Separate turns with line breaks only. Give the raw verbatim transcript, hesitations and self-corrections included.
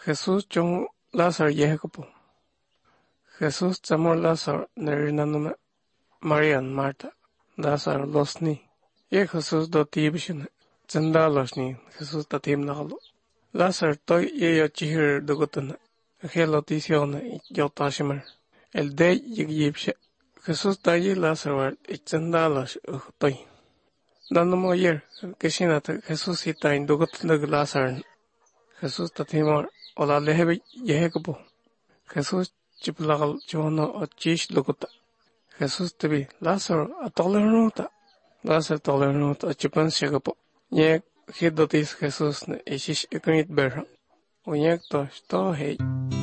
Jesús chung Lázaro yehekopo. Jesús chamor Lázaro nerinanuna Marian Marta. Lázaro losni. Ye Jesús do tibishune. Chanda losni Jesús da tim nagalo. Lázaro toy ye yo chihir dugutuna. Gelo tisione yo tashimer. El de yigibshe. Jesús tayi Lázaro war ichanda los toy. Dando mo yer keshinata Jesús hitain dugutunag Lázaro. Jesús tatimor ola lehebe yehekopo. Jesús chiplagal chono o chish luguta. Jesús tibi Lázaro a tolernuta. Lázaro tolernuta a chipan shegapo. Yek hidotis Jesús ne ishish ikunit berha. Unyek to sto hei.